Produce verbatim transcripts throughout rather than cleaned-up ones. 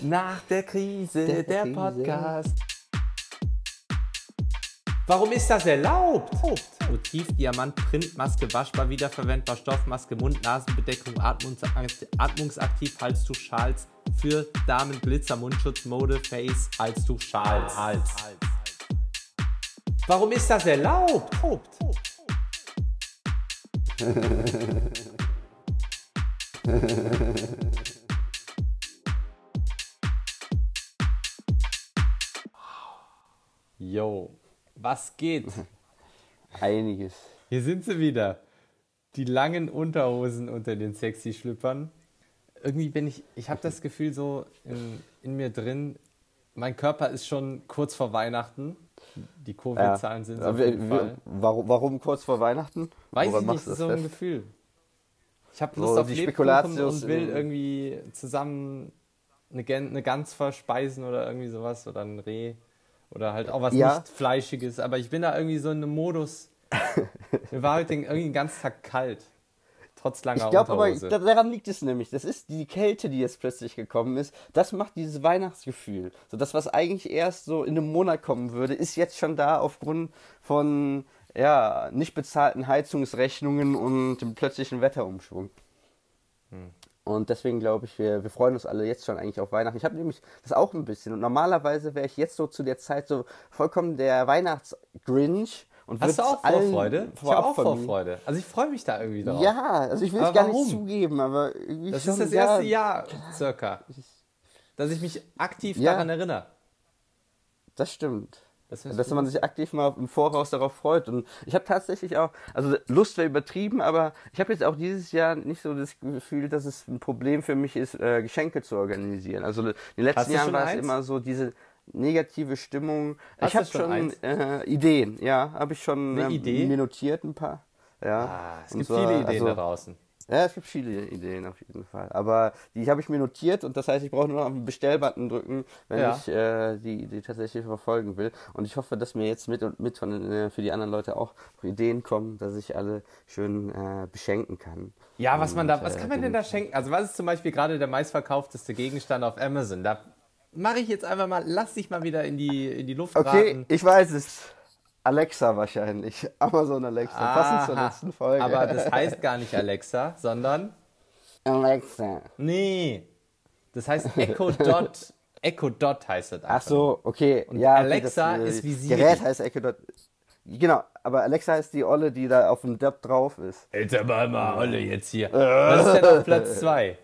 Nach der Krise, Der der, Krise. Podcast. Warum ist das erlaubt? Motiv, Diamant, Printmaske, waschbar, wiederverwendbar, Stoffmaske, Mund-Nasen-Bedeckung, Atmungs atmungsaktiv, Halstuch, Schals, für Damen, Glitzer, Mundschutz, Mode, Face, Halstuch, Schals. Hals. Warum ist das erlaubt? Yo, was geht? Einiges. Hier sind sie wieder. Die langen Unterhosen unter den sexy Schlüppern. Irgendwie bin ich, ich habe das Gefühl so in, in mir drin, mein Körper ist schon kurz vor Weihnachten. Die Covid-Zahlen sind so auf jeden Fall. Warum, warum kurz vor Weihnachten? Weiß Woran ich machst nicht, du das so ein fest? Gefühl. Ich habe Lust So, auf die Lebkuchen Spekulatius und will in- irgendwie zusammen eine, Gen- eine Gans verspeisen oder irgendwie sowas oder ein Reh oder halt auch was Ja. nicht Fleischiges. Aber ich bin da irgendwie so in einem Modus. Mir war heute irgendwie den ganzen Tag kalt. Trotz langer Ich glaube aber, Unterhose. da- daran liegt es nämlich. Das ist die Kälte, die jetzt plötzlich gekommen ist. Das macht dieses Weihnachtsgefühl. So das, was eigentlich erst so in einem Monat kommen würde, ist jetzt schon da aufgrund von ja, nicht bezahlten Heizungsrechnungen und dem plötzlichen Wetterumschwung. Und deswegen glaube ich, wir, wir freuen uns alle jetzt schon eigentlich auf Weihnachten. Ich habe nämlich das auch ein bisschen. Und normalerweise wäre ich jetzt so zu der Zeit so vollkommen der Weihnachtsgrinch. Und Hast du würd's auch allen Vorfreude? Ich vorab habe auch vermieden. Vorfreude. Also ich freue mich da irgendwie drauf. Ja, also ich will es Aber gar warum? nicht zugeben, aber irgendwie Das schon, ist das ja, erste Jahr circa, dass ich mich aktiv Ja. daran erinnere. Das stimmt. Das ist Dass man gut. sich aktiv mal im Voraus darauf freut. Und ich habe tatsächlich auch, also Lust wäre übertrieben, aber ich habe jetzt auch dieses Jahr nicht so das Gefühl, dass es ein Problem für mich ist, äh, Geschenke zu organisieren. Also in den letzten Hast du Jahren schon war es eins? immer so diese negative Stimmung. Hast ich du habe schon schon eins? äh, Ideen, ja, habe ich schon Eine ähm, Idee? mir notiert ein paar. Ja. Ah, es Und gibt zwar, viele Ideen also, da draußen. Ja, es gibt viele Ideen auf jeden Fall. Aber die habe ich mir notiert und das heißt, ich brauche nur noch auf den Bestellbutton drücken, wenn Ja. ich äh, die, die tatsächlich verfolgen will. Und ich hoffe, dass mir jetzt mit und mit von, äh, für die anderen Leute auch Ideen kommen, dass ich alle schön äh, beschenken kann. Ja, was man da, Und, was äh, kann man denn da schenken? Also was ist zum Beispiel gerade der meistverkaufteste Gegenstand auf Amazon? Da mache ich jetzt einfach mal, lass dich mal wieder in die, in die Luft Okay, raten. ich weiß es. Alexa wahrscheinlich. Amazon Alexa. Passend zur Aha. letzten Folge. Aber das heißt gar nicht Alexa, sondern, Alexa. nee, das heißt Echo Dot. Echo Dot heißt das einfach. Ach so, okay. Und ja, okay, Alexa das, äh, ist wie Siri. Gerät heißt Echo Dot. Genau, aber Alexa ist die Olle, die da auf dem Dot drauf ist. Jetzt aber mal alle jetzt hier. Was ist denn auf Platz zwei?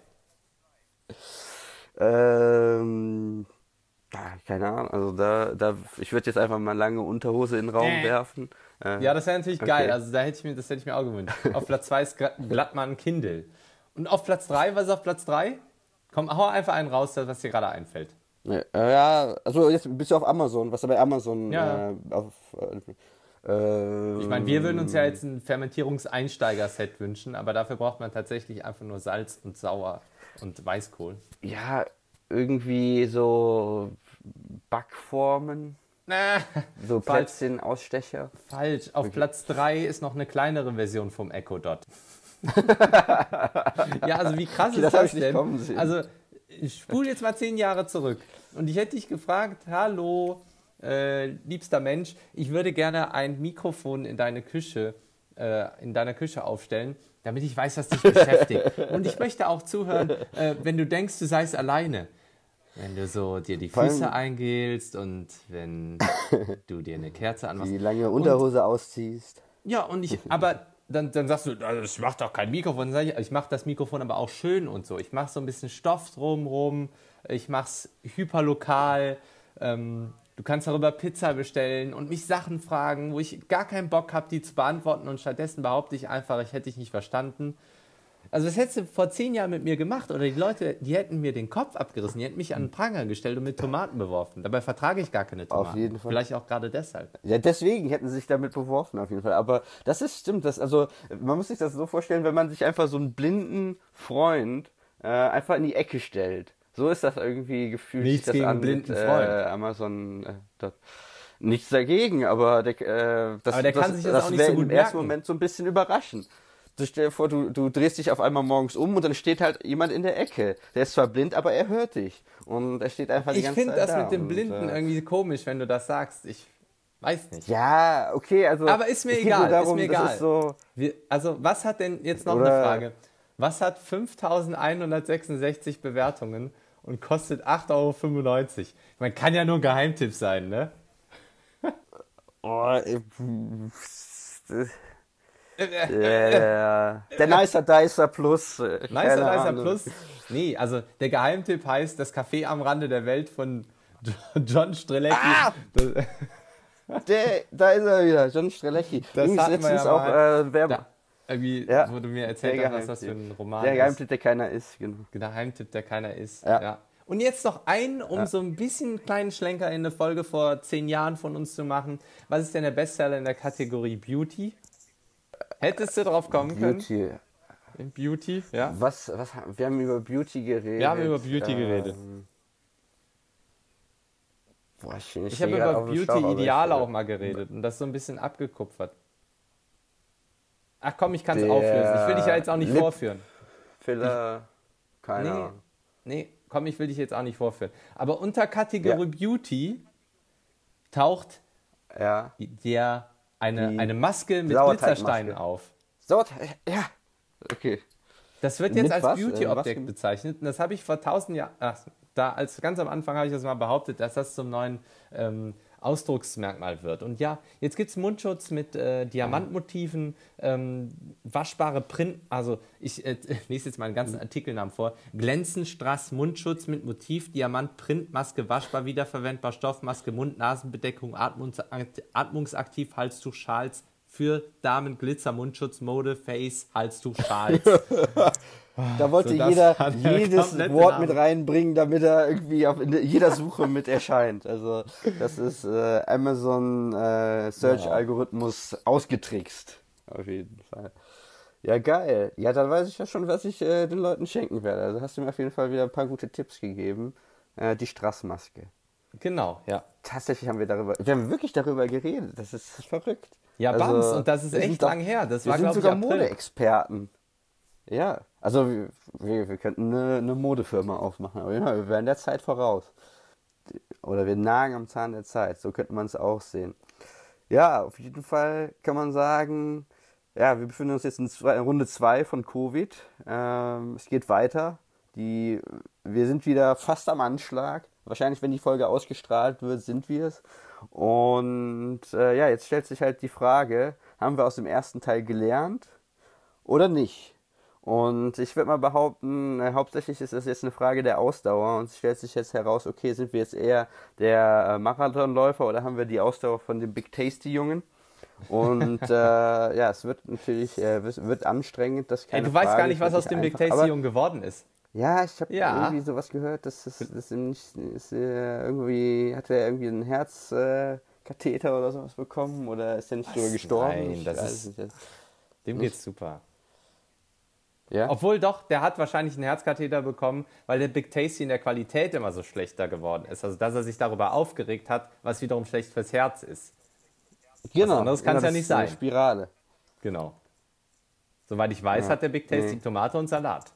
Ähm, ja, keine Ahnung, also da, da ich würde jetzt einfach mal lange Unterhose in den Raum Äh. werfen. Äh, Ja, das wäre natürlich Okay. geil. Also da hätte ich mir, das hätte ich mir auch gewünscht. Auf Platz zwei ist Gra- Glattmann Kindle. Und auf Platz drei, was ist auf Platz drei? Komm, hau einfach einen raus, was dir gerade einfällt. äh, ja, also jetzt bist du auf Amazon, was da bei Amazon Ja. äh, auf äh, äh, Ich meine, wir würden uns ja jetzt ein Fermentierungseinsteiger-Set wünschen, aber dafür braucht man tatsächlich einfach nur Salz und Sauer und Weißkohl. ja, irgendwie so Backformen, Na, so falsch. Plätzchen-Ausstecher. Falsch. Auf Platz drei ist noch eine kleinere Version vom Echo Dot. Ja, also wie krass Okay, ist das hab das ich nicht denn? kommen sehen. Also ich spule jetzt mal zehn Jahre zurück und ich hätte dich gefragt, hallo, äh, liebster Mensch, ich würde gerne ein Mikrofon in deine Küche, äh, in deiner Küche aufstellen, damit ich weiß, was dich beschäftigt. Und ich möchte auch zuhören, äh, wenn du denkst, du seist alleine. Wenn du so dir die Vor allem- Füße eingelst und wenn du dir eine Kerze anmachst. Die lange Unterhose ausziehst. Ja, und ich, aber dann, dann sagst du, also das macht doch kein Mikrofon. Dann sag ich, ich mache das Mikrofon aber auch schön und so. Ich mache so ein bisschen Stoff drumrum, ich mache es hyperlokal. Ähm, du kannst darüber Pizza bestellen und mich Sachen fragen, wo ich gar keinen Bock habe, die zu beantworten. Und stattdessen behaupte ich einfach, ich hätte dich nicht verstanden. Also das hättest du vor zehn Jahren mit mir gemacht oder die Leute, die hätten mir den Kopf abgerissen, die hätten mich an den Pranger gestellt und mit Tomaten beworfen. Dabei vertrage ich gar keine Tomaten. jeden Fall. Vielleicht auch gerade deshalb. Ja, deswegen hätten sie sich damit beworfen auf jeden Fall. Aber das ist stimmt, das also man muss sich das so vorstellen, wenn man sich einfach so einen blinden Freund äh, einfach in die Ecke stellt. So ist das irgendwie gefühlt. Nichts sich das gegen an blinden mit, Freund. Äh, Amazon. Äh, dort. Nichts dagegen, aber der, äh, das, Aber der kann das, sich das das auch nicht wäre so gut im ersten merken. Moment so ein bisschen überraschend. So, stell dir vor, du, du drehst dich auf einmal morgens um und dann steht halt jemand in der Ecke. Der ist zwar blind, aber er hört dich. Und er steht einfach die Ich ganze finde Zeit das da. mit dem und, Blinden äh, irgendwie komisch, wenn du das sagst. Ich weiß nicht. Ja, okay, also... Aber ist mir es geht egal, nur darum, ist mir das egal. Ist so, Wir, also, was hat denn, jetzt noch Oder- eine Frage, was hat fünftausendeinhundertsechsundsechzig Bewertungen und kostet acht Euro fünfundneunzig? Man kann ja nur ein Geheimtipp sein, ne? oh, äh, äh, der Nicer Dicer Plus. äh, Nicer keine Nicer Ahnung. Plus. Nee, also der Geheimtipp heißt das Café am Rande der Welt von John Strelecki. Ah! Das, Der, da ist er wieder, John Strelecki. Das Übrigens hatten wir letztens ja auch mal. äh, Werbung. da, irgendwie, Ja, wo du mir erzählt der hast, was das für Geheimtipp. ein Roman Der ist. Geheimtipp, der keiner ist, genau. Geheimtipp, der keiner ist. Ja. Ja. Und jetzt noch ein, um so ein bisschen einen kleinen Schlenker in eine Folge vor zehn Jahren von uns zu machen. Was ist denn der Bestseller in der Kategorie Beauty? Hättest du drauf kommen Beauty. können? Beauty, ja. Was, was, wir haben über Beauty geredet. Wir haben über Beauty ähm, geredet. Boah, ich ich, Ich habe über Beauty-Ideale auch mal geredet und das so ein bisschen abgekupfert. Ach komm, ich kann es Der auflösen. Ich will dich ja jetzt auch nicht Lip- vorführen. Filler, keine Nee, Ahnung. nee, komm, ich will dich jetzt auch nicht vorführen. Aber unter Kategorie Beauty taucht Ja. der eine, Die eine Maske mit Sauerteigmaske. Glitzersteinen auf. So, ja. Okay. Das wird jetzt Mit als was? Äh, Beauty-Objekt was? bezeichnet und das habe ich vor tausend Jahren, ach, da als ganz am Anfang habe ich das mal behauptet, dass das zum neuen ähm, Ausdrucksmerkmal wird. Und ja, jetzt gibt es Mundschutz mit äh, Diamantmotiven, ähm, waschbare Print, also ich äh, lese jetzt meinen ganzen Artikelnamen vor. Glänzenstrass Mundschutz mit Motiv, Diamant, Printmaske, waschbar, wiederverwendbar, Stoffmaske, Mund-Nasen-Bedeckung, Atmungs atmungsaktiv, Halstuch, Schals, für Damen, Glitzer, Mundschutz, Mode, Face, Halstuch, Schals. Da wollte So, das jeder hat er jedes komplett Wort den mit Namen. reinbringen, damit er irgendwie auf in jeder Suche mit erscheint. Also das ist äh, Amazon äh, Search-Algorithmus ausgetrickst. Auf jeden Fall. Ja, geil. Ja, dann weiß ich ja schon, was ich äh, den Leuten schenken werde. Also hast du mir auf jeden Fall wieder ein paar gute Tipps gegeben. Äh, die Strassmaske. Genau, ja. Tatsächlich haben wir darüber, wir haben wirklich darüber geredet. Das ist verrückt. Ja, Also, Bams, und das ist wir sind echt doch- lang her. Das Wir war, sind glaube ich, sogar April. Modeexperten. Ja, also wir, wir, wir könnten eine, eine Modefirma aufmachen, aber ja, wir wären der Zeit voraus. Oder wir nagen am Zahn der Zeit, so könnte man es auch sehen. Ja, auf jeden Fall kann man sagen, ja, wir befinden uns jetzt in zwei, Runde zwei von Covid. Ähm, es geht weiter. Die, wir sind wieder fast am Anschlag. Wahrscheinlich, wenn die Folge ausgestrahlt wird, sind wir es. Und äh, ja, jetzt stellt sich halt die Frage, haben wir aus dem ersten Teil gelernt oder nicht? Und ich würde mal behaupten, äh, hauptsächlich ist es jetzt eine Frage der Ausdauer und es stellt sich jetzt heraus, okay, sind wir jetzt eher der äh, Marathonläufer oder haben wir die Ausdauer von dem Big Tasty Jungen? Und äh, ja, es wird natürlich äh, wird wird anstrengend, das Ey, keine du weißt Frage, gar nicht, es was wird aus dem Big einfach, Tasty aber- Jungen geworden ist. Ja, ich habe Ja. irgendwie sowas gehört, dass das, das nicht, ist, äh, irgendwie hat er irgendwie einen Herzkatheter äh, Katheter oder sowas bekommen oder ist er nicht sogar gestorben? Nein, Ich das weiß ist- nicht. Dem geht's super. Ja. Obwohl doch, der hat wahrscheinlich einen Herzkatheter bekommen, weil der Big Tasty in der Qualität immer so schlechter geworden ist. Also, dass er sich darüber aufgeregt hat, was wiederum schlecht fürs Herz ist. Genau, anderes kann's genau, ja das nicht ist eine sein. Spirale. Genau. Soweit ich weiß, Ja, hat der Big Tasty nee. Tomate und Salat.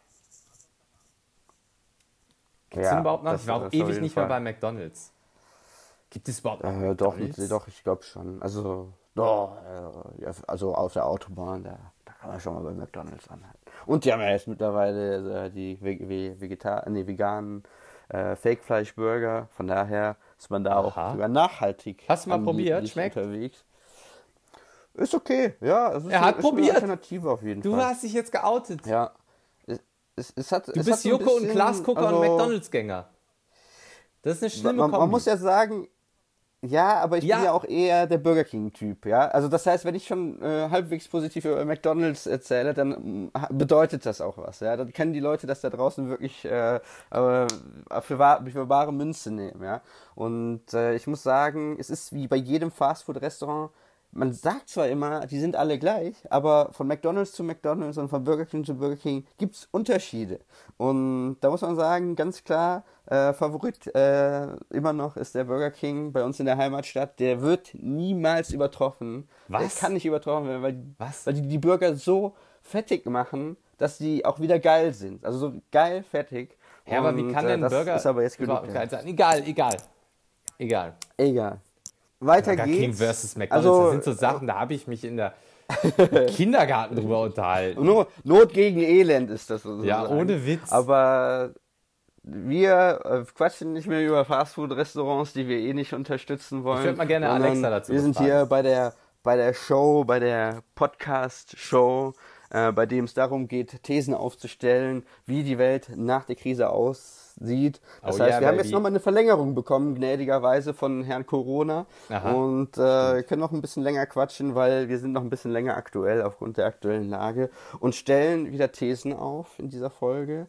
Gibt's Ja, den überhaupt noch? das- Ich war auch das auf ewig jeden nicht mehr Fall. bei McDonald's. Gibt es überhaupt noch Äh, doch, McDonald's? doch, ich glaube schon. Also, doch, äh, ja, also auf der Autobahn, da, da kann man schon mal bei McDonalds anhalten. Und die haben ja jetzt mittlerweile äh, die Ve- Ve- Vegeta nee, veganen äh, Fake-Fleisch-Burger. Von daher ist man da auch Aha. sogar nachhaltig. Hast du mal angeblich probiert? Schmeckt? Unterwegs. Ist okay, ja. Es ist Er eine, hat ist eine probiert. Alternative auf jeden Du Fall. hast dich jetzt geoutet. Ja. Es, es, es hat, Du es hat bist so ein Joko und bisschen, Klaas Gucker also, und McDonalds-Gänger. Das ist eine schlimme man, Kombi. man muss ja sagen, ja, aber ich Ja. bin ja auch eher der Burger King-Typ, ja. Also das heißt, wenn ich schon äh, halbwegs positiv über McDonalds erzähle, dann mm, ha- bedeutet das auch was, ja. Dann können die Leute das da draußen wirklich äh, äh, für, wahr, für wahre Münze nehmen, ja. Und äh, ich muss sagen, es ist wie bei jedem Fastfood-Restaurant. Man sagt zwar immer, die sind alle gleich, aber von McDonalds zu McDonalds und von Burger King zu Burger King gibt's Unterschiede. Und da muss man sagen, ganz klar, äh, Favorit äh, immer noch ist der Burger King bei uns in der Heimatstadt. Der wird niemals übertroffen. Was? Der kann nicht übertroffen werden, weil, Was? weil die, die Burger so fettig machen, dass die auch wieder geil sind. Also so geil, fettig. Ja, aber wie kann äh, denn das Burger ist aber jetzt genug, überhaupt ja. geil sein? Egal, egal. Egal. Egal. Weiter Burger King geht's. versus McDonald's, Also, das sind so Sachen, da habe ich mich in der Kindergarten drüber unterhalten. Nur Not gegen Elend ist das sozusagen. Ja, ohne Witz. Aber wir äh, quatschen nicht mehr über Fastfood-Restaurants, die wir eh nicht unterstützen wollen. Ich würde mal gerne sondern Alexa dazu Wir sind befragen. hier bei der, bei der Show, bei der Podcast-Show, äh, bei dem es darum geht, Thesen aufzustellen, wie die Welt nach der Krise aussieht. Das Oh heißt, yeah, wir haben baby. jetzt nochmal eine Verlängerung bekommen, gnädigerweise von Herrn Corona. Aha. Und äh, können noch ein bisschen länger quatschen, weil wir sind noch ein bisschen länger aktuell aufgrund der aktuellen Lage und stellen wieder Thesen auf in dieser Folge.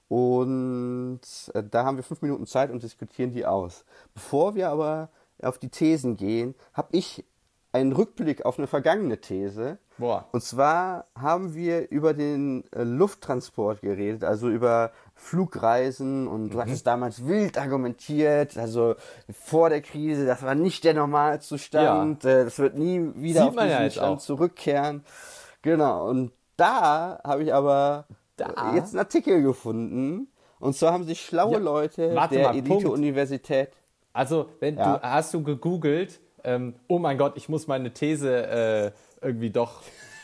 Und äh, da haben wir fünf Minuten Zeit und diskutieren die aus. Bevor wir aber auf die Thesen gehen, habe ich einen Rückblick auf eine vergangene These. Boah. Und zwar haben wir über den äh, Lufttransport geredet, also über Flugreisen, und du hattest damals wild argumentiert, also vor der Krise, das war nicht der Normalzustand, äh, das wird nie wieder Sieht auf man diesen ja jetzt Stand auch. zurückkehren. Genau, und da habe ich aber Da? jetzt einen Artikel gefunden, und zwar haben sich schlaue Ja, Leute warte der mal, Punkt. Elite-Universität... Also, wenn Ja. du hast du gegoogelt, ähm, oh mein Gott, ich muss meine These äh, irgendwie doch.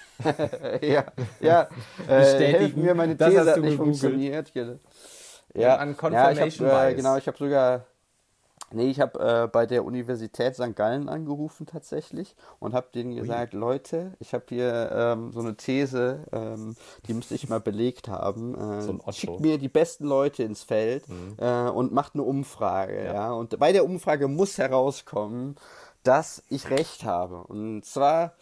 ja, ja, äh, Bestätigen. helf mir, meine Das These hast hat du nicht gegoogelt. funktioniert. Ja, Ja, an ja, ich Confirmation hab, äh, Bias. genau, ich habe sogar, nee, ich habe äh, bei der Universität Sankt Gallen angerufen tatsächlich und habe denen gesagt, Leute, ich habe hier ähm, so eine These, ähm, die müsste ich mal belegt haben. Äh, So ein Otto. schickt mir die besten Leute ins Feld äh, und macht eine Umfrage. Ja. Ja. Und bei der Umfrage muss herauskommen, dass ich recht habe. Und zwar,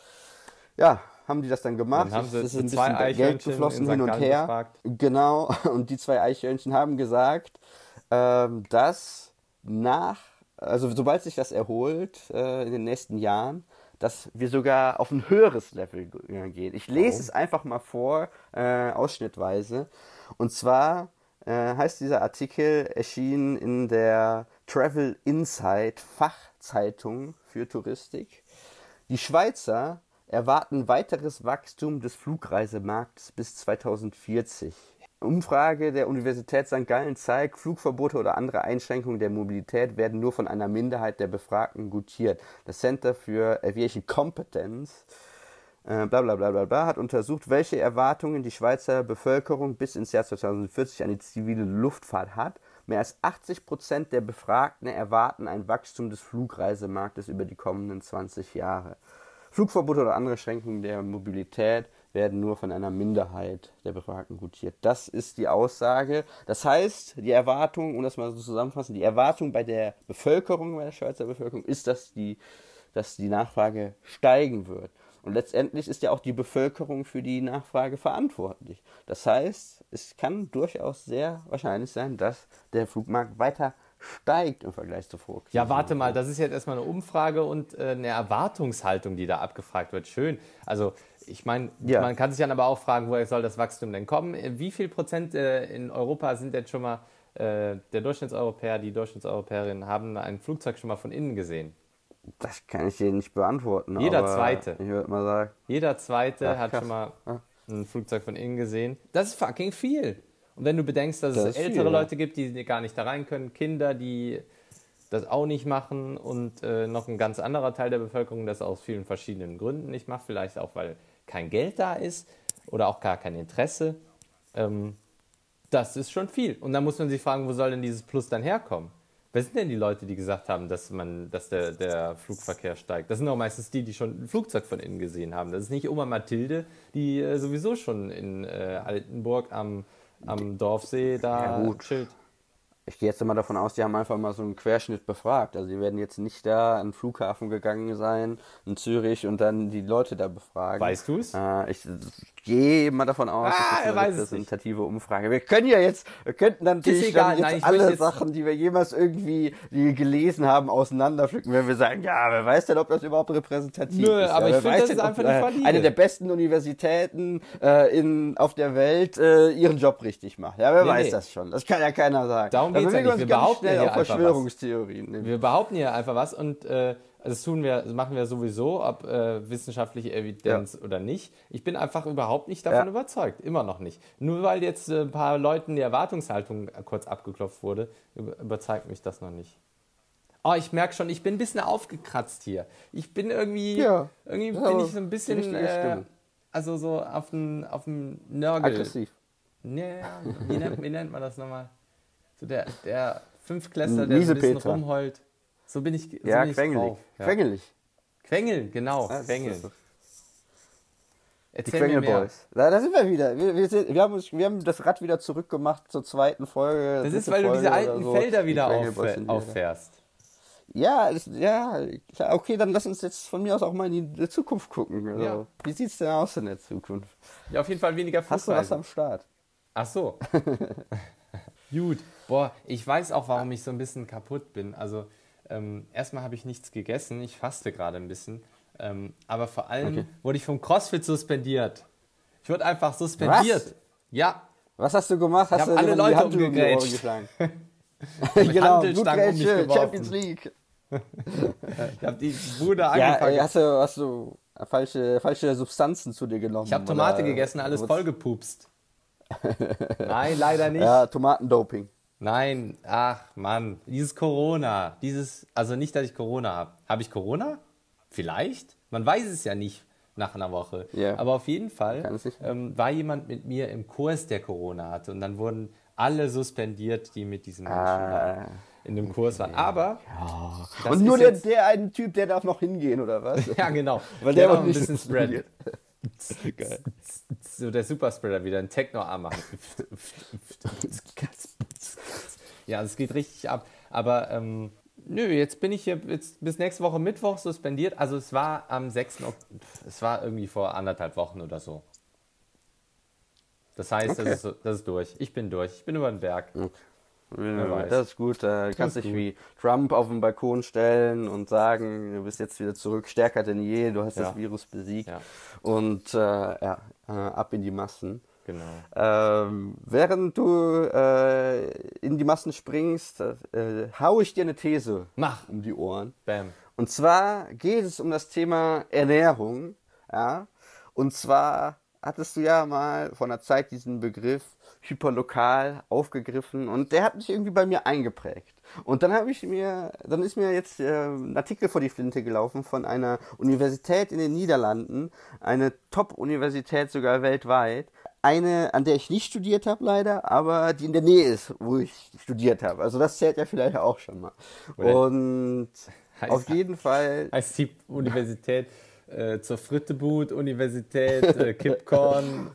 ja, haben die das dann gemacht. Dann haben sie es ist ein zwei bisschen Geld Eichhörnchen geflossen in hin und Sankt Gallen her. befragt. Genau, und die zwei Eichhörnchen haben gesagt, ähm, dass nach, also sobald sich das erholt äh, in den nächsten Jahren, dass wir sogar auf ein höheres Level g- gehen. Ich lese Warum? es einfach mal vor, äh, ausschnittweise. Und zwar äh, heißt dieser Artikel, erschienen in der Travel Insight Fachzeitung für Touristik. Die Schweizer erwarten weiteres Wachstum des Flugreisemarkts bis zweitausendvierzig. Umfrage der Universität Sankt Gallen zeigt, Flugverbote oder andere Einschränkungen der Mobilität werden nur von einer Minderheit der Befragten gutiert. Das Center für Aviation Competence äh, bla bla bla bla bla hat untersucht, welche Erwartungen die Schweizer Bevölkerung bis ins Jahr zweitausendvierzig an die zivile Luftfahrt hat. Mehr als achtzig Prozent der Befragten erwarten ein Wachstum des Flugreisemarktes über die kommenden zwanzig Jahre. Flugverbote oder andere Schränkungen der Mobilität werden nur von einer Minderheit der Befragten gutiert. Das ist die Aussage. Das heißt, die Erwartung, um das mal so zusammenzufassen, die Erwartung bei der Bevölkerung, bei der Schweizer Bevölkerung, ist, dass die, dass die Nachfrage steigen wird. Und letztendlich ist ja auch die Bevölkerung für die Nachfrage verantwortlich. Das heißt, es kann durchaus sehr wahrscheinlich sein, dass der Flugmarkt weiter steigt im Vergleich zur Vorkrise. Ja, warte mal, das ist jetzt erstmal eine Umfrage und äh, eine Erwartungshaltung, die da abgefragt wird. Schön. Also, ich meine, Ja. man kann sich dann aber auch fragen, woher soll das Wachstum denn kommen? Äh, Wie viel Prozent äh, in Europa sind denn schon mal, äh, der Durchschnittseuropäer, die Durchschnittseuropäerin haben ein Flugzeug schon mal von innen gesehen? Das kann ich dir nicht beantworten. Jeder aber Zweite. Ich würde mal sagen, Jeder Zweite Ja, hat krass. schon mal Ja. ein Flugzeug von innen gesehen. Das ist fucking viel. Und wenn du bedenkst, dass Das es ist ältere viel, ja. Leute gibt, die gar nicht da rein können, Kinder, die das auch nicht machen und äh, noch ein ganz anderer Teil der Bevölkerung das aus vielen verschiedenen Gründen nicht macht, vielleicht auch, weil kein Geld da ist oder auch gar kein Interesse, ähm, das ist schon viel. Und dann muss man sich fragen, wo soll denn dieses Plus dann herkommen? Wer sind denn die Leute, die gesagt haben, dass, man, dass der, der Flugverkehr steigt? Das sind auch meistens die, die schon ein Flugzeug von innen gesehen haben. Das ist nicht Oma Mathilde, die äh, sowieso schon in äh, Altenburg am, am Dorfsee da Ja, gut. chillt. ich gehe jetzt immer davon aus, die haben einfach mal so einen Querschnitt befragt. Also die werden jetzt nicht da an den Flughafen gegangen sein, in Zürich, und dann die Leute da befragen. Weißt du es? Äh, ich gehe mal davon aus, Ah, das er ist weiß eine es repräsentative Umfrage. Wir können ja jetzt, wir könnten dann natürlich egal. dann jetzt Nein, ich möchte alle jetzt- Sachen, die wir jemals irgendwie die gelesen haben, auseinanderpflücken, wenn wir sagen, ja, wer weiß denn, ob das überhaupt repräsentativ Nö, ist. aber ja, ich wer finde, weiß das denn, ist ob, einfach nicht äh, valide. eine der besten Universitäten äh, in, auf der Welt äh, ihren Job richtig macht. Ja, wer Nee, weiß nee. das schon. Das kann ja keiner sagen. Darum das geht's ja nicht. Wir behaupten schnell hier auf einfach was. Verschwörungstheorien. Wir behaupten hier einfach was und äh, das tun wir, das machen wir sowieso, ob äh, wissenschaftliche Evidenz ja. oder nicht. Ich bin einfach überhaupt nicht davon ja. überzeugt, immer noch nicht. Nur weil jetzt äh, ein paar Leuten die Erwartungshaltung kurz abgeklopft wurde, über, überzeugt mich das noch nicht. Oh, ich merke schon, ich bin ein bisschen aufgekratzt hier. Ich bin irgendwie, ja. irgendwie bin ich so ein bisschen, äh, also so auf dem auf dem Nörgel. Aggressiv. Ja, wie nennt, wie nennt man das nochmal? So der, der Fünftklässler, der so ein bisschen Petra. rumheult. So bin ich, so ja, bin ich quengelig. drauf. Ja. Quengelig. Quengeln, genau, ja, Quengeln. So. Erzähl mir mehr. Boys. Da, da sind wir wieder. Wir, wir, sind, wir, haben uns, wir haben das Rad wieder zurückgemacht zur zweiten Folge. Das ist, weil Folge du diese alten so. Felder wieder auf, auffährst. Ja, das, ja, okay, dann lass uns jetzt von mir aus auch mal in die Zukunft gucken. Also, ja. Wie sieht es denn aus in der Zukunft? Ja, auf jeden Fall weniger Flugreisen. Hast du was am Start? Ach so. Gut. Boah, ich weiß auch, warum ich so ein bisschen kaputt bin. Also, ähm, erstmal habe ich nichts gegessen. Ich faste gerade ein bisschen. Ähm, aber vor allem okay. wurde ich vom CrossFit suspendiert. Ich wurde einfach suspendiert. Was? Ja. Was hast du gemacht? Ich habe alle Leute umgegrätscht. Genau, gut Grätsche, Champions League. Ich habe die Bude ja, angefangen. Hast du, hast du falsche, falsche Substanzen zu dir genommen? Ich habe Tomate gegessen, alles vollgepupst. Nein, leider nicht. Ja, Tomatendoping. Nein, ach Mann, dieses Corona, dieses, also nicht, dass ich Corona habe. Habe ich Corona? Vielleicht? Man weiß es ja nicht nach einer Woche. Yeah. Aber auf jeden Fall ähm, war jemand mit mir im Kurs, der Corona hatte. Und dann wurden alle suspendiert, die mit diesem Menschen ah. in dem Kurs waren. Aber ja. Und nur der, der eine Typ, der darf noch hingehen, oder was? Ja, genau. Weil der, der noch ein bisschen spreadet. Geil. So der Superspreader wieder, ein Techno-Arm machen. Ja, es geht richtig ab. Aber ähm, nö, jetzt bin ich hier jetzt bis nächste Woche Mittwoch suspendiert. Also es war am sechsten Oktober, es war irgendwie vor anderthalb Wochen oder so. Das heißt, okay. das, ist, das ist durch. Ich bin durch. Ich bin über den Berg. Okay. Das ist gut. Du kannst dich wie Trump auf den Balkon stellen und sagen, du bist jetzt wieder zurück, stärker denn je, du hast ja. das Virus besiegt. Ja. Und äh, ja, äh, ab in die Massen. Genau. Ähm, während du äh, in die Massen springst, äh, hau ich dir eine These Mach. um die Ohren. Bam. Und zwar geht es um das Thema Ernährung. Ja? Und zwar hattest du ja mal vor einer Zeit diesen Begriff hyperlokal aufgegriffen und der hat mich irgendwie bei mir eingeprägt. Und dann habe ich mir, dann ist mir jetzt äh, ein Artikel vor die Flinte gelaufen von einer Universität in den Niederlanden, eine Top-Universität sogar weltweit, eine, an der ich nicht studiert habe leider, aber die in der Nähe ist, wo ich studiert habe. Also das zählt ja vielleicht auch schon mal. Oder und heißt, auf jeden Fall heißt die Universität Äh, zur Fritteboot, Universität, äh, Kipcorn,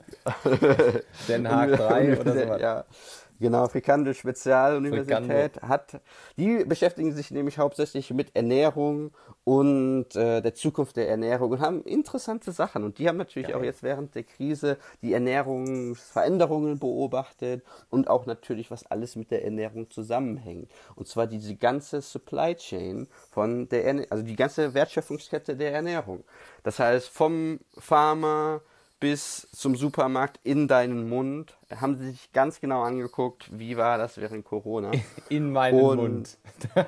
Den Haag drei oder so was. Ja, genau, Frikandel Spezialuniversität hat, die beschäftigen sich nämlich hauptsächlich mit Ernährung und äh, der Zukunft der Ernährung und haben interessante Sachen. Und die haben natürlich Geil. auch jetzt während der Krise die Ernährungsveränderungen beobachtet und auch natürlich, was alles mit der Ernährung zusammenhängt. Und zwar diese ganze Supply Chain von der Ernährung, also die ganze Wertschöpfungskette der Ernährung. Das heißt, vom Farmer bis zum Supermarkt in deinen Mund, haben sie sich ganz genau angeguckt, wie war das während Corona. In meinen und Mund.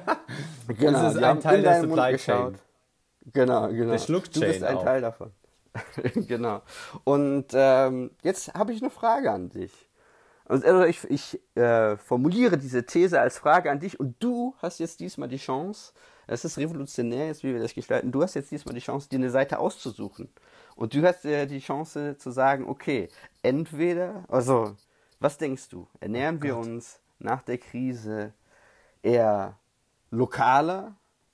Genau, das ist ein Teil der Supply Chain. Genau, genau. Der Schluckchain Du bist ein auch. Teil davon. Genau. Und ähm, jetzt habe ich eine Frage an dich. Und, also ich ich äh, formuliere diese These als Frage an dich und du hast jetzt diesmal die Chance, es ist revolutionär jetzt, wie wir das gestalten, du hast jetzt diesmal die Chance, dir eine Seite auszusuchen. Und du hast ja die Chance zu sagen, okay, entweder, also, was denkst du? Ernähren oh wir uns nach der Krise eher lokaler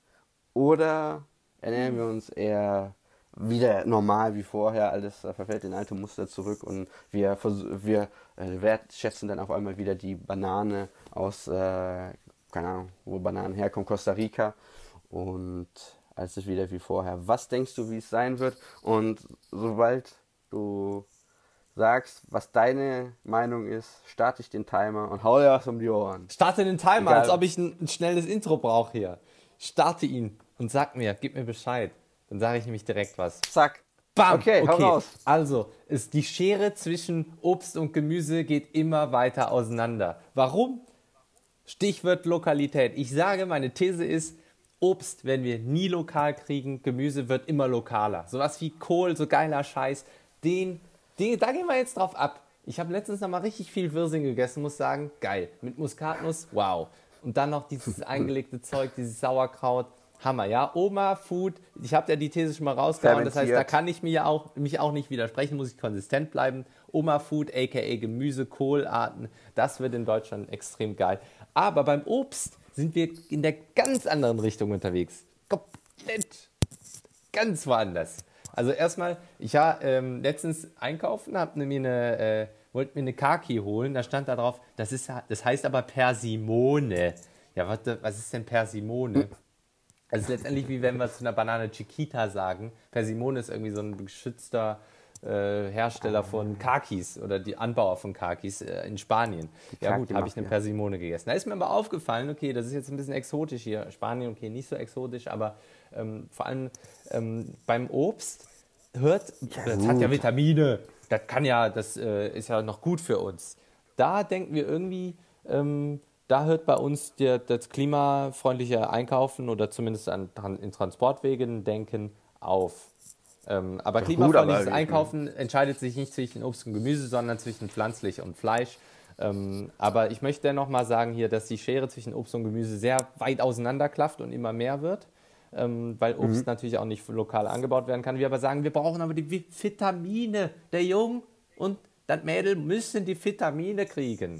oder ernähren wir uns eher wieder normal wie vorher? Alles verfällt in alte Muster zurück und wir, wir äh, wertschätzen dann auf einmal wieder die Banane aus, äh, keine Ahnung, wo Bananen herkommen, Costa Rica und alles ist wieder wie vorher. Was denkst du, wie es sein wird? Und sobald du sagst, was deine Meinung ist, starte ich den Timer und hau dir was um die Ohren. Starte den Timer, Egal. Als ob ich ein, ein schnelles Intro brauche hier. Starte ihn und sag mir, gib mir Bescheid. Dann sage ich nämlich direkt was. Zack. Bam! Okay, okay. hau raus. Also, ist die Schere zwischen Obst und Gemüse geht immer weiter auseinander. Warum? Stichwort Lokalität. Ich sage, meine These ist, Obst werden wir nie lokal kriegen, Gemüse wird immer lokaler. Sowas wie Kohl, so geiler Scheiß, den, den, da gehen wir jetzt drauf ab. Ich habe letztens noch mal richtig viel Wirsing gegessen, muss sagen, geil. Mit Muskatnuss, wow. Und dann noch dieses eingelegte Zeug, dieses Sauerkraut, Hammer, ja. Oma Food, ich habe ja die These schon mal rausgehauen, das heißt, da kann ich mich auch, mich auch nicht widersprechen, muss ich konsistent bleiben. Oma Food, aka Gemüse, Kohlarten, das wird in Deutschland extrem geil. Aber beim Obst sind wir in der ganz anderen Richtung unterwegs. Komplett ganz woanders. Also erstmal, ich war ähm, letztens einkaufen, hab mir eine, äh, wollte mir eine Kaki holen, da stand da drauf, das, ist, das heißt aber Persimone. Ja, warte, was ist denn Persimone? Das ist letztendlich wie wenn wir zu einer Banane Chiquita sagen. Persimone ist irgendwie so ein geschützter äh, Hersteller von Kakis oder die Anbauer von Kakis äh, in Spanien. Ja gut, habe ich eine Persimone gegessen. Da ist mir aber aufgefallen, okay, das ist jetzt ein bisschen exotisch hier. Spanien, okay, nicht so exotisch, aber ähm, vor allem ähm, beim Obst hört, ja, das hat ja Vitamine, das kann ja, das äh, ist ja noch gut für uns. Da denken wir irgendwie, ähm, da hört bei uns der, das klimafreundliche Einkaufen oder zumindest an, in Transportwegen denken auf. Ähm, aber ja, klimafreundliches Einkaufen entscheidet sich nicht zwischen Obst und Gemüse, sondern zwischen pflanzlich und Fleisch. Ähm, aber ich möchte dennoch mal sagen hier, dass die Schere zwischen Obst und Gemüse sehr weit auseinanderklafft und immer mehr wird. Ähm, weil Obst mhm. natürlich auch nicht lokal angebaut werden kann. Wir aber sagen, wir brauchen aber die Vitamine. Der Jung und das Mädel müssen die Vitamine kriegen.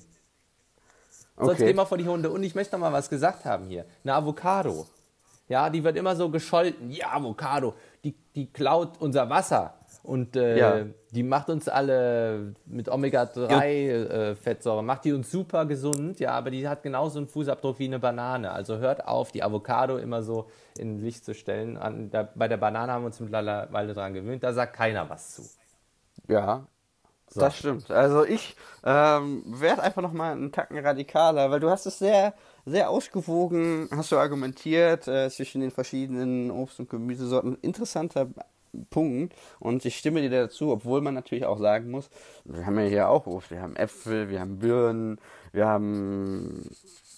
Okay. Sonst gehen wir vor die Hunde. Und ich möchte noch mal was gesagt haben hier. Eine Avocado. Ja, die wird immer so gescholten. Ja, Avocado, die, die klaut unser Wasser. Und äh, ja. die macht uns alle mit Omega drei äh, Fettsäure, macht die uns super gesund, ja, aber die hat genauso einen Fußabdruck wie eine Banane. Also hört auf, die Avocado immer so in Licht zu stellen. An, da, bei der Banane haben wir uns mittlerweile daran gewöhnt, da sagt keiner was zu. Ja, so. Das stimmt. Also ich ähm, werde einfach nochmal einen Tacken radikaler, weil du hast es sehr, sehr ausgewogen, hast du argumentiert äh, zwischen den verschiedenen Obst- und Gemüsesorten. Interessanter Punkt, und ich stimme dir dazu, obwohl man natürlich auch sagen muss, wir haben ja hier auch Obst, wir haben Äpfel, wir haben Birnen, wir haben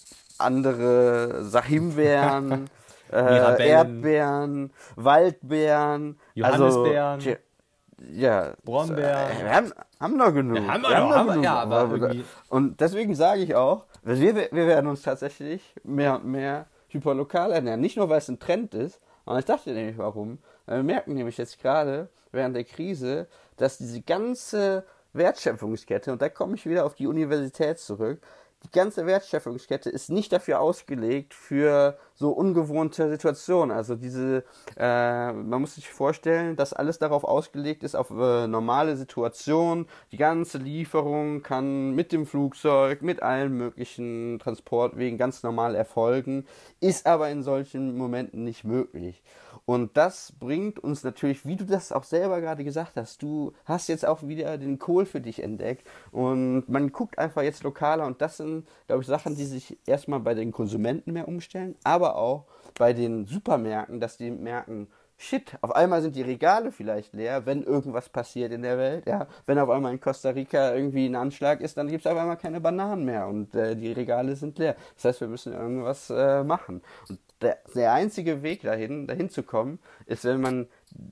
andere Himbeeren, äh, Erdbeeren, Waldbeeren, Johannisbeeren, also, ja, Brombeeren. Wir haben, haben noch genug. Ja, haben wir, wir noch, haben haben genug. Ja, aber irgendwie. Und deswegen sage ich auch, wir, wir werden uns tatsächlich mehr und mehr hyperlokal ernähren. Nicht nur, weil es ein Trend ist, aber ich dachte nämlich, warum. Wir merken nämlich jetzt gerade während der Krise, dass diese ganze Wertschöpfungskette, und da komme ich wieder auf die Universität zurück, die ganze Wertschöpfungskette ist nicht dafür ausgelegt für so ungewohnte Situationen. Also diese, äh, man muss sich vorstellen, dass alles darauf ausgelegt ist, auf äh, normale Situationen. Die ganze Lieferung kann mit dem Flugzeug, mit allen möglichen Transportwegen ganz normal erfolgen, ist aber in solchen Momenten nicht möglich. Und das bringt uns natürlich, wie du das auch selber gerade gesagt hast, du hast jetzt auch wieder den Kohl für dich entdeckt und man guckt einfach jetzt lokaler, und das sind, glaube ich, Sachen, die sich erstmal bei den Konsumenten mehr umstellen, aber auch bei den Supermärkten, dass die merken, shit, auf einmal sind die Regale vielleicht leer, wenn irgendwas passiert in der Welt, ja, wenn auf einmal in Costa Rica irgendwie ein Anschlag ist, dann gibt es auf einmal keine Bananen mehr und äh, die Regale sind leer. Das heißt, wir müssen irgendwas äh, machen. Und der, der einzige Weg dahin, dahin zu kommen, ist, wenn man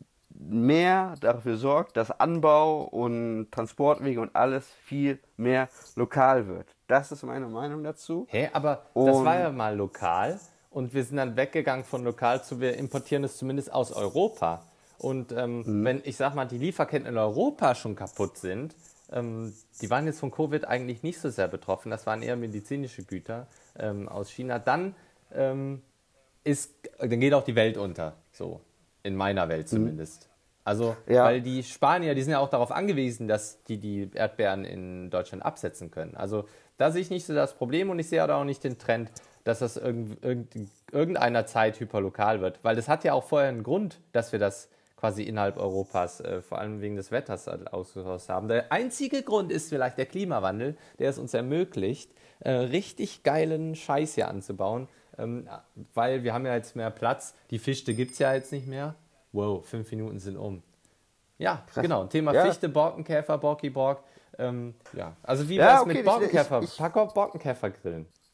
mehr dafür sorgt, dass Anbau und Transportwege und alles viel mehr lokal wird. Das ist meine Meinung dazu. Hä, aber und das war ja mal lokal. Und wir sind dann weggegangen von lokal zu, wir importieren es zumindest aus Europa. Und ähm, mhm. wenn, ich sag mal, die Lieferketten in Europa schon kaputt sind, ähm, die waren jetzt von Covid eigentlich nicht so sehr betroffen, das waren eher medizinische Güter ähm, aus China, dann, ähm, ist, dann geht auch die Welt unter, so, in meiner Welt zumindest. Mhm. Also, ja. weil die Spanier, die sind ja auch darauf angewiesen, dass die die Erdbeeren in Deutschland absetzen können. Also, da sehe ich nicht so das Problem, und ich sehe auch nicht den Trend, dass das irgend, irgend, irgendeiner Zeit hyperlokal wird. Weil das hat ja auch vorher einen Grund, dass wir das quasi innerhalb Europas, äh, vor allem wegen des Wetters, ausgesourcet haben. Der einzige Grund ist vielleicht der Klimawandel, der es uns ermöglicht, äh, richtig geilen Scheiß hier anzubauen. Ähm, weil wir haben ja jetzt mehr Platz. Die Fichte gibt es ja jetzt nicht mehr. Wow, fünf Minuten sind um. Ja, Krass. Genau. Thema ja. Fichte, Borkenkäfer, Borki-Borg. Ähm, ja, also wie ja, war es okay, mit Borkenkäfer? Ich, ich, Pack auf Borkenkäfer grillen.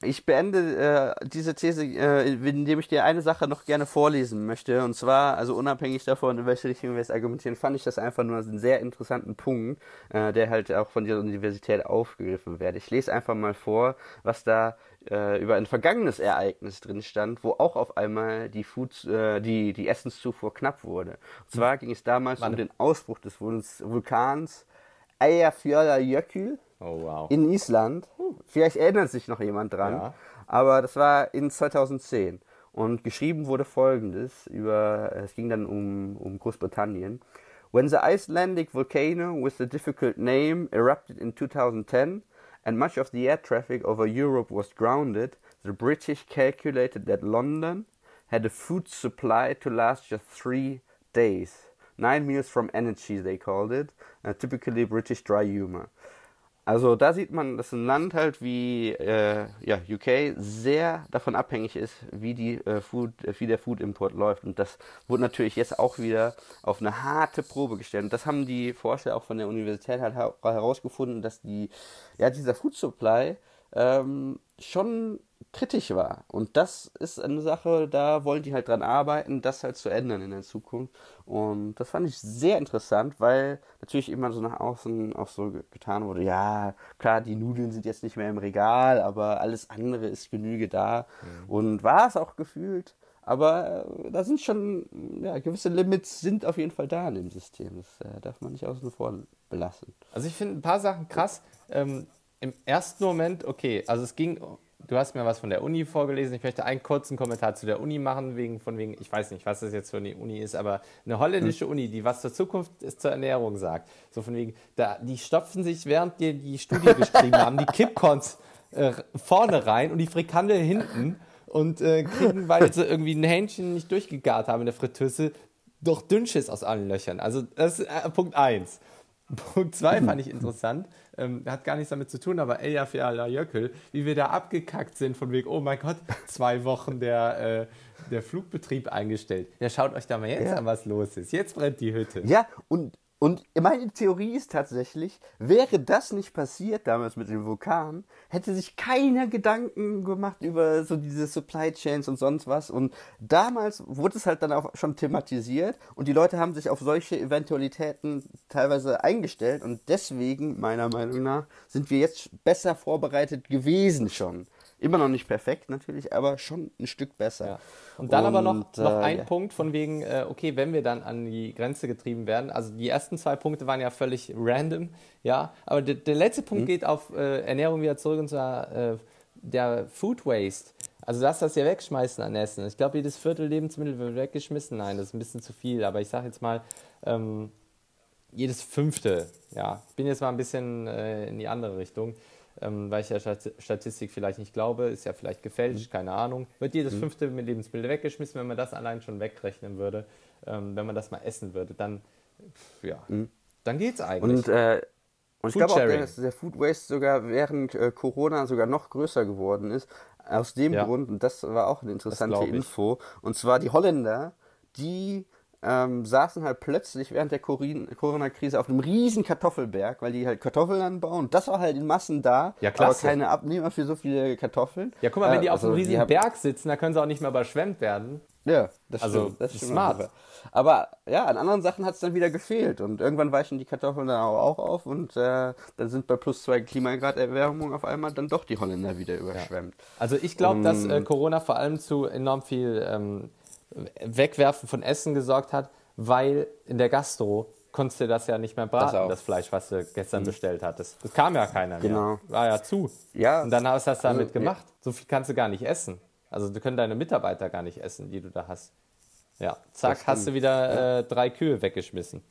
Ich beende äh, diese These, äh, indem ich dir eine Sache noch gerne vorlesen möchte. Und zwar, also unabhängig davon, in welche Richtung wir jetzt argumentieren, fand ich das einfach nur einen sehr interessanten Punkt, äh, der halt auch von dieser Universität aufgegriffen wird. Ich lese einfach mal vor, was da äh, über ein vergangenes Ereignis drin stand, wo auch auf einmal die, Food, äh, die, die Essenszufuhr knapp wurde. Und zwar ging es damals Warte. um den Ausbruch des Vulkans Eyjafjallajökull Oh, wow. in Island. Vielleicht erinnert sich noch jemand dran. Ja. Aber das war in zweitausendzehn. Und geschrieben wurde Folgendes über, es ging dann um, um Großbritannien. When the Icelandic volcano with the difficult name erupted in two thousand ten and much of the air traffic over Europe was grounded, the British calculated that London had a food supply to last just three days. Nine meals from energy, they called it. Uh, typically British dry humor. Also da sieht man, dass ein Land halt wie äh, ja, U K sehr davon abhängig ist, wie, die, äh, Food, äh, wie der Food-Import läuft. Und das wurde natürlich jetzt auch wieder auf eine harte Probe gestellt. Und das haben die Forscher auch von der Universität halt her- herausgefunden, dass die, ja, dieser Food Supply ähm, schon kritisch war. Und das ist eine Sache, da wollen die halt dran arbeiten, das halt zu ändern in der Zukunft. Und das fand ich sehr interessant, weil natürlich immer so nach außen auch so getan wurde, ja, klar, die Nudeln sind jetzt nicht mehr im Regal, aber alles andere ist Genüge da. Mhm. Und war es auch gefühlt. Aber äh, da sind schon, ja, gewisse Limits sind auf jeden Fall da in dem System. Das äh, darf man nicht außen vor belassen. Also ich finde ein paar Sachen krass. Ähm, im ersten Moment, okay, also es ging... Du hast mir was von der Uni vorgelesen. Ich möchte einen kurzen Kommentar zu der Uni machen, wegen, von wegen, ich weiß nicht, was das jetzt für eine Uni ist, aber eine holländische hm. Uni, die was zur Zukunft ist, zur Ernährung sagt. So von wegen, da, die stopfen sich, während die die Studie geschrieben haben, die Kippcorns äh, vorne rein und die Frikandel hinten und äh, kriegen, weil sie irgendwie ein Hähnchen nicht durchgegart haben in der Fritteuse, doch Dünnschiss aus allen Löchern. Also das ist äh, Punkt eins. Punkt zwei fand ich interessant, ähm, hat gar nichts damit zu tun, aber Eyjafjallajökull, wie wir da abgekackt sind von wegen, oh mein Gott, zwei Wochen der, äh, der Flugbetrieb eingestellt. Ja, schaut euch da mal jetzt ja. an, was los ist. Jetzt brennt die Hütte. Ja, und, und meine Theorie ist tatsächlich, wäre das nicht passiert damals mit dem Vulkan, hätte sich keiner Gedanken gemacht über so diese Supply Chains und sonst was. Und damals wurde es halt dann auch schon thematisiert und die Leute haben sich auf solche Eventualitäten teilweise eingestellt. Und deswegen, meiner Meinung nach, sind wir jetzt besser vorbereitet gewesen schon. Immer noch nicht perfekt natürlich, aber schon ein Stück besser. Ja. Und dann und, aber noch, noch äh, ein ja. Punkt von wegen, äh, okay, wenn wir dann an die Grenze getrieben werden, also die ersten zwei Punkte waren ja völlig random, ja, aber der, der letzte Punkt mhm. geht auf äh, Ernährung wieder zurück und zwar äh, der Food Waste. Also lass das ja wegschmeißen an Essen. Ich glaube, jedes Viertel Lebensmittel wird weggeschmissen. Nein, das ist ein bisschen zu viel, aber ich sage jetzt mal, ähm, jedes Fünfte, ja, ich bin jetzt mal ein bisschen äh, in die andere Richtung. Ähm, weil ich der Statistik vielleicht nicht glaube, ist ja vielleicht gefälscht, mhm. keine Ahnung, wird jedes mhm. fünfte mit Lebensmittel weggeschmissen, wenn man das allein schon wegrechnen würde, ähm, wenn man das mal essen würde, dann, ja, mhm. dann geht's eigentlich. Und, äh, und ich glaube auch, dass der Food Waste sogar während äh, Corona sogar noch größer geworden ist, aus dem ja. Grund, und das war auch eine interessante Info, und zwar die Holländer, die Ähm, saßen halt plötzlich während der Corona-Krise auf einem riesen Kartoffelberg, weil die halt Kartoffeln anbauen. Das war halt in Massen da, ja, aber keine Abnehmer für so viele Kartoffeln. Ja, guck mal, wenn äh, die auf also einem riesen haben... Berg sitzen, da können sie auch nicht mehr überschwemmt werden. Ja, das also, stimmt. Das ist smart. Mal. Aber ja, an anderen Sachen hat es dann wieder gefehlt und irgendwann weichen die Kartoffeln dann auch auf und äh, dann sind bei plus zwei Klimagrad Erwärmung auf einmal dann doch die Holländer wieder überschwemmt. Ja. Also ich glaube, um, dass äh, Corona vor allem zu enorm viel ähm, Wegwerfen von Essen gesorgt hat, weil in der Gastro konntest du das ja nicht mehr braten, das, das Fleisch, was du gestern mhm. bestellt hattest. Das kam ja keiner mehr. Genau. War ja zu. Ja. Und dann hast du das damit also, gemacht. Ja. So viel kannst du gar nicht essen. Also du können deine Mitarbeiter gar nicht essen, die du da hast. Ja, zack, hast du wieder ja. äh, drei Kühe weggeschmissen.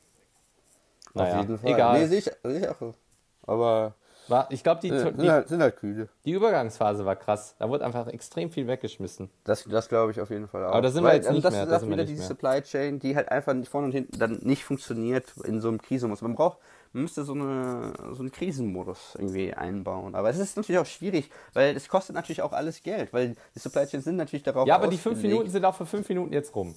Naja, auf jeden Fall. Egal. Nee, sehe ich, seh ich auch. Aber... War, ich glaube, die, ja, die, sind, halt, sind halt Kühe. Die Übergangsphase war krass. Da wurde einfach extrem viel weggeschmissen. Das, das glaube ich auf jeden Fall auch. Aber da sind Weil, wir jetzt nicht das mehr. Das das ist wieder diese Supply Chain, die halt einfach vorne und hinten dann nicht funktioniert in so einem Krisenmodus. Man braucht, man müsste so, eine, so einen Krisenmodus irgendwie einbauen. Aber es ist natürlich auch schwierig, weil es kostet natürlich auch alles Geld, weil die Supply Chains sind natürlich darauf Ja, aber die fünf Minuten sind auch für fünf Minuten jetzt rum.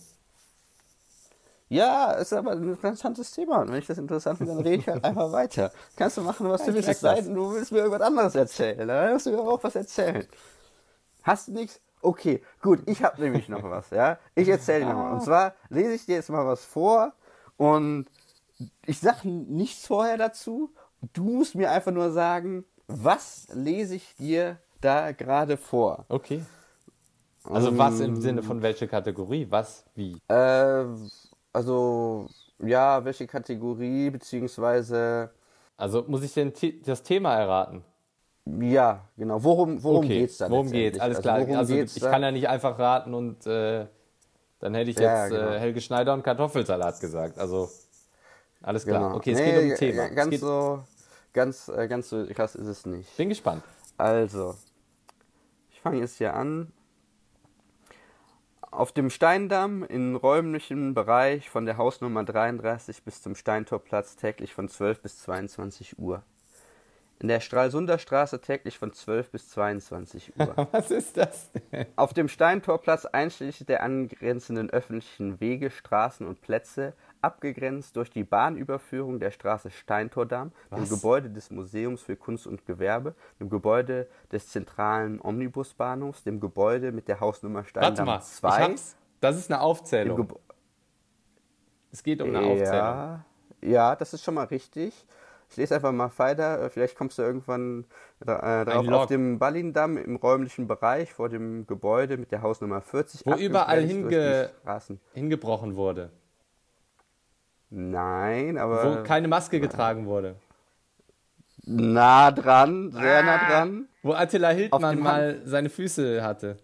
Ja, ist aber ein interessantes Thema. Und wenn ich das interessant finde, dann rede ich halt einfach weiter. Kannst du machen, was ja, du willst. Es sei denn, du willst mir irgendwas anderes erzählen. Dann musst du mir auch was erzählen. Hast du nichts? Okay, gut, ich habe nämlich noch was, ja. Ich erzähle dir nochmal. Und zwar lese ich dir jetzt mal was vor und ich sage nichts vorher dazu. Du musst mir einfach nur sagen, was lese ich dir da gerade vor? Okay. Also um, was im Sinne von welche Kategorie? Was, wie? Äh, also, ja, welche Kategorie, beziehungsweise... Also muss ich denn das Thema erraten? Ja, genau. Worum, worum okay. geht's da? Worum geht's? Alles klar. Also, also ich da? kann ja nicht einfach raten und äh, dann hätte ich ja, jetzt genau. äh, Helge Schneider und Kartoffelsalat gesagt. Also alles klar. Genau. Okay, es nee, geht um ein Thema. Ganz geht... so, ganz, ganz so krass ist es nicht. Bin gespannt. Also, ich fange jetzt hier an. Auf dem Steindamm im räumlichen Bereich von der Hausnummer dreiunddreißig bis zum Steintorplatz täglich von zwölf bis zweiundzwanzig Uhr. In der Stralsunder Straße täglich von zwölf bis zweiundzwanzig Uhr. Was ist das denn? Auf dem Steintorplatz einschließlich der angrenzenden öffentlichen Wege, Straßen und Plätze, abgegrenzt durch die Bahnüberführung der Straße Steintordamm, Was? dem Gebäude des Museums für Kunst und Gewerbe, dem Gebäude des zentralen Omnibusbahnhofs, dem Gebäude mit der Hausnummer Steindamm zwei. Ich hab's. Das ist eine Aufzählung. Es geht um eine ja, Aufzählung. Ja, das ist schon mal richtig. Ich lese einfach mal weiter, vielleicht kommst du irgendwann äh, drauf. Auf dem Ballindamm im räumlichen Bereich vor dem Gebäude mit der Hausnummer vierzig. Wo überall hinge hingebrochen wurde. Nein, aber... Wo keine Maske getragen wurde. Nah dran, sehr ah, nah dran. Wo Attila Hildmann mal seine Füße hatte.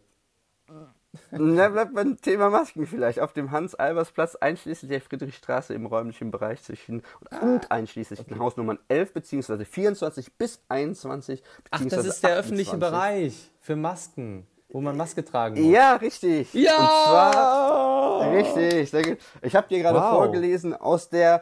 Na, bleibt beim Thema Masken vielleicht. Auf dem Hans-Albers-Platz einschließlich der Friedrichstraße im räumlichen Bereich zwischen und einschließlich okay. den Hausnummern elf bzw. vierundzwanzig bis einundzwanzig. Ach, das ist der öffentliche Bereich für Masken, wo man Maske tragen muss. Ja, richtig. Ja! Und zwar, richtig. Ich habe dir gerade wow. vorgelesen aus der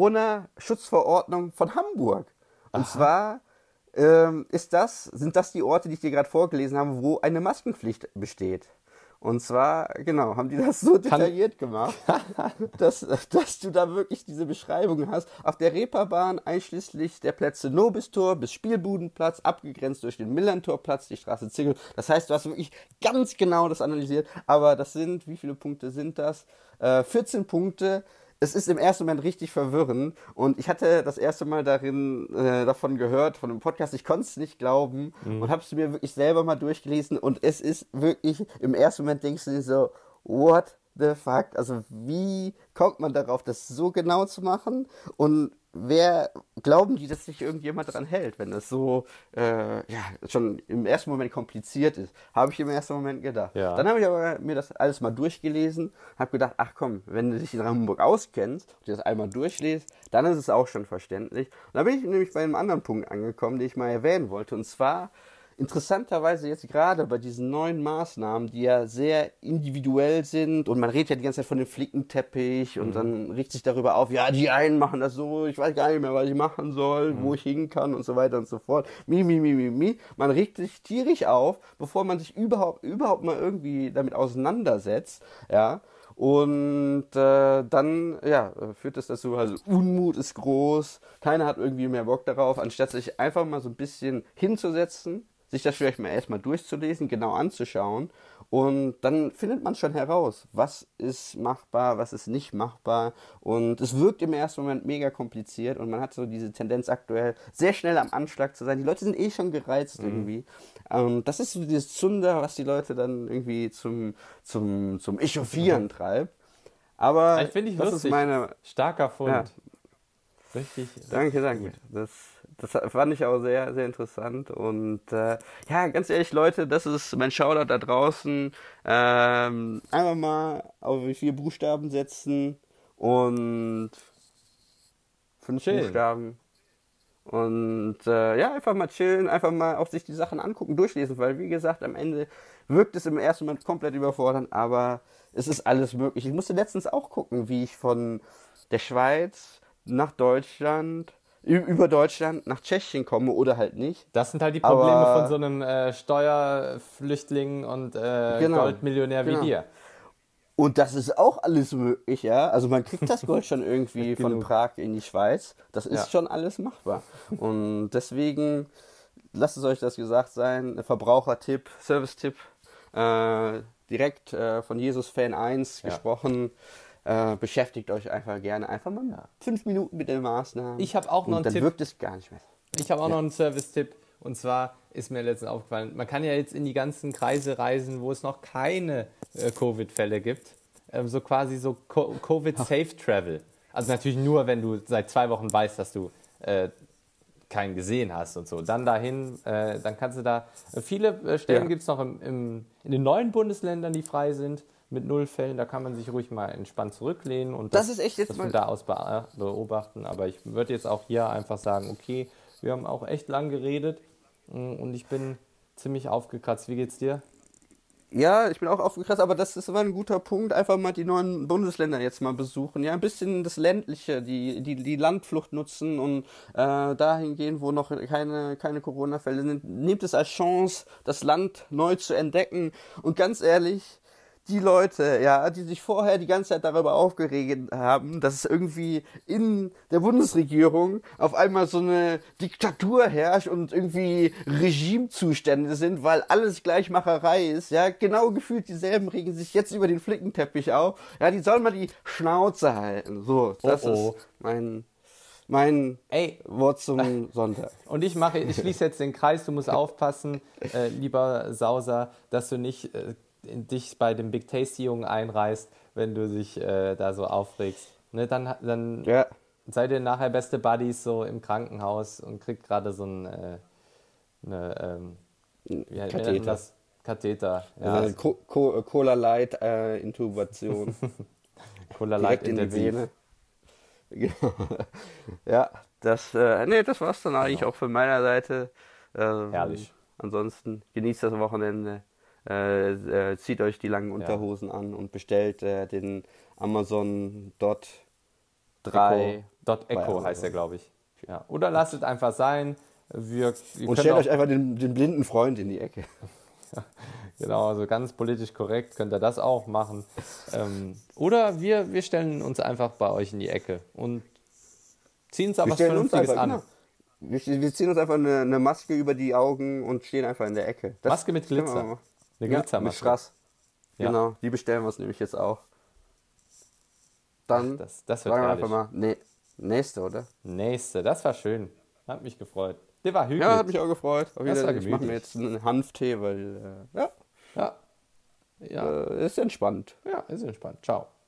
Corona-Schutzverordnung von Hamburg. Und Aha. zwar ähm, ist das, sind das die Orte, die ich dir gerade vorgelesen habe, wo eine Maskenpflicht besteht. Und zwar, genau, haben die das so detailliert gemacht, dass, dass du da wirklich diese Beschreibung hast. Auf der Reeperbahn einschließlich der Plätze Nobistor bis Spielbudenplatz, abgegrenzt durch den Millantorplatz, die Straße Zingel. Das heißt, du hast wirklich ganz genau das analysiert. Aber das sind, wie viele Punkte sind das? Äh, vierzehn Punkte. Es ist im ersten Moment richtig verwirrend und ich hatte das erste Mal darin äh, davon gehört, von dem Podcast, ich konnte es nicht glauben mhm. und habe es mir wirklich selber mal durchgelesen und es ist wirklich, im ersten Moment denkst du dir so, what the fuck, also wie kommt man darauf, das so genau zu machen und wer, glauben die, dass sich irgendjemand daran hält, wenn das so äh, ja, schon im ersten Moment kompliziert ist, habe ich im ersten Moment gedacht. Ja. Dann habe ich aber mir das alles mal durchgelesen, habe gedacht, ach komm, wenn du dich in Hamburg auskennst und dir das einmal durchliest, dann ist es auch schon verständlich. Und da bin ich nämlich bei einem anderen Punkt angekommen, den ich mal erwähnen wollte, und zwar interessanterweise jetzt gerade bei diesen neuen Maßnahmen, die ja sehr individuell sind und man redet ja die ganze Zeit von dem Flickenteppich und mhm. dann regt sich darüber auf, ja, die einen machen das so, ich weiß gar nicht mehr, was ich machen soll, mhm. wo ich hin kann und so weiter und so fort. Mi, mi, mi, mi, mi. Man regt sich tierisch auf, bevor man sich überhaupt, überhaupt mal irgendwie damit auseinandersetzt, ja. Und äh, dann ja, führt das dazu, also Unmut ist groß, keiner hat irgendwie mehr Bock darauf, anstatt sich einfach mal so ein bisschen hinzusetzen, sich das vielleicht mal erstmal durchzulesen, genau anzuschauen und dann findet man schon heraus, was ist machbar, was ist nicht machbar und es wirkt im ersten Moment mega kompliziert und man hat so diese Tendenz aktuell sehr schnell am Anschlag zu sein. Die Leute sind eh schon gereizt mhm. irgendwie. Ähm, das ist so dieses Zunder, was die Leute dann irgendwie zum, zum, zum Echauffieren mhm. treibt. Aber ich finde ich das lustig. Ist meine... Starker Fund. Ja. Richtig. Danke, danke. Das, das fand ich auch sehr, sehr interessant. Und äh, ja, ganz ehrlich, Leute, das ist mein Shoutout da draußen. Ähm, einfach mal auf vier Buchstaben setzen und fünf chillen. Buchstaben. Und äh, ja, einfach mal chillen, einfach mal auch sich die Sachen angucken, durchlesen, weil wie gesagt, am Ende wirkt es im ersten Moment komplett überfordernd, aber es ist alles möglich. Ich musste letztens auch gucken, wie ich von der Schweiz nach Deutschland, über Deutschland nach Tschechien komme oder halt nicht. Das sind halt die Probleme aber, von so einem äh, Steuerflüchtling und äh, genau, Goldmillionär wie genau. dir. Und das ist auch alles möglich, ja. Also man kriegt das Gold schon irgendwie von Prag in die Schweiz. Das ist ja. schon alles machbar. Und deswegen, lasst es euch das gesagt sein, Verbrauchertipp, Service-Tipp äh, direkt äh, von Jesus Fan eins Ja. gesprochen. Äh, beschäftigt euch einfach gerne einfach mal Ja. fünf Minuten mit den Maßnahmen. Ich habe auch noch und einen dann Tipp. wirkt es gar nicht mehr. Ich habe auch Ja. noch einen Service-Tipp. Und zwar ist mir letztens aufgefallen, man kann ja jetzt in die ganzen Kreise reisen, wo es noch keine äh, Covid-Fälle gibt. Ähm, so quasi so Co- Covid-Safe-Travel. Also natürlich nur, wenn du seit zwei Wochen weißt, dass du äh, keinen gesehen hast und so. Dann dahin, äh, dann kannst du da, äh, viele äh, Stellen Ja. gibt es noch im, im, in den neuen Bundesländern, die frei sind, mit null Fällen. Da kann man sich ruhig mal entspannt zurücklehnen und Das ist echt jetzt das mal- von da aus be- beobachten. Aber ich würde jetzt auch hier einfach sagen, okay, wir haben auch echt lang geredet mm, und ich bin ziemlich aufgekratzt. Wie geht's dir? Ja, ich bin auch aufgekratzt, aber das ist immer ein guter Punkt. Einfach mal die neuen Bundesländer jetzt mal besuchen. Ja, ein bisschen das Ländliche, die, die, die Landflucht nutzen und äh, dahin gehen, wo noch keine, keine Corona-Fälle sind. Nehmt es als Chance, das Land neu zu entdecken. Und ganz ehrlich, die Leute, ja, die sich vorher die ganze Zeit darüber aufgeregt haben, dass es irgendwie in der Bundesregierung auf einmal so eine Diktatur herrscht und irgendwie Regimezustände sind, weil alles Gleichmacherei ist, ja, genau gefühlt dieselben regen sich jetzt über den Flickenteppich auf, ja, die sollen mal die Schnauze halten, so, das Oh, oh. ist mein, mein Ey, Wort zum Sonntag. und ich mache, ich schließe jetzt den Kreis, du musst aufpassen, äh, lieber Sauser, dass du nicht äh, in dich bei dem Big Tasty Jungen einreißt, wenn du dich äh, da so aufregst. Ne, dann dann Ja, seid ihr nachher beste Buddies so im Krankenhaus und kriegt gerade so ein äh, eine, ähm, wie wie nennt man Katheter. das? Katheter. Ja, also Co Co Cola Light äh, Intubation. Cola Direkt Light in die intensiv. Vene. Genau. Ja, das, äh, nee, das war's dann eigentlich auch von meiner Seite. Ähm, Herrlich. Ansonsten genießt das Wochenende, äh, äh, zieht euch die langen Unterhosen an und bestellt äh, den Amazon Dot drei Dot bei Echo Amazon. heißt der, glaube ich. Ja. Oder lasst es einfach sein. Wir, ihr Und könnt stellt auch, euch einfach den, den blinden Freund in die Ecke. genau, also ganz politisch korrekt könnt ihr das auch machen. Ähm, oder wir, wir stellen uns einfach bei euch in die Ecke und ziehen uns da Wir was stellen uns Vernünftiges einfach, an. genau. Wir, wir ziehen uns einfach eine, eine Maske über die Augen und stehen einfach in der Ecke. Das Maske mit können wir Glitzer. mal machen. Eine Ja, mit Glitzermaske. Strass. Ja. Genau, die bestellen wir uns nämlich jetzt auch. Dann Ach, das- das wird sagen wir herrlich. einfach mal, nee, nächste, oder? Nächste, das war schön. Hat mich gefreut. Der war hügelig. Ja, hat mich auch gefreut. Auf Das jeden war Fall, ich mache mir gemütlich. jetzt einen Hanftee, weil, äh, ja, Ja. Ja, äh, ist entspannt. ja, ist entspannt. Ciao.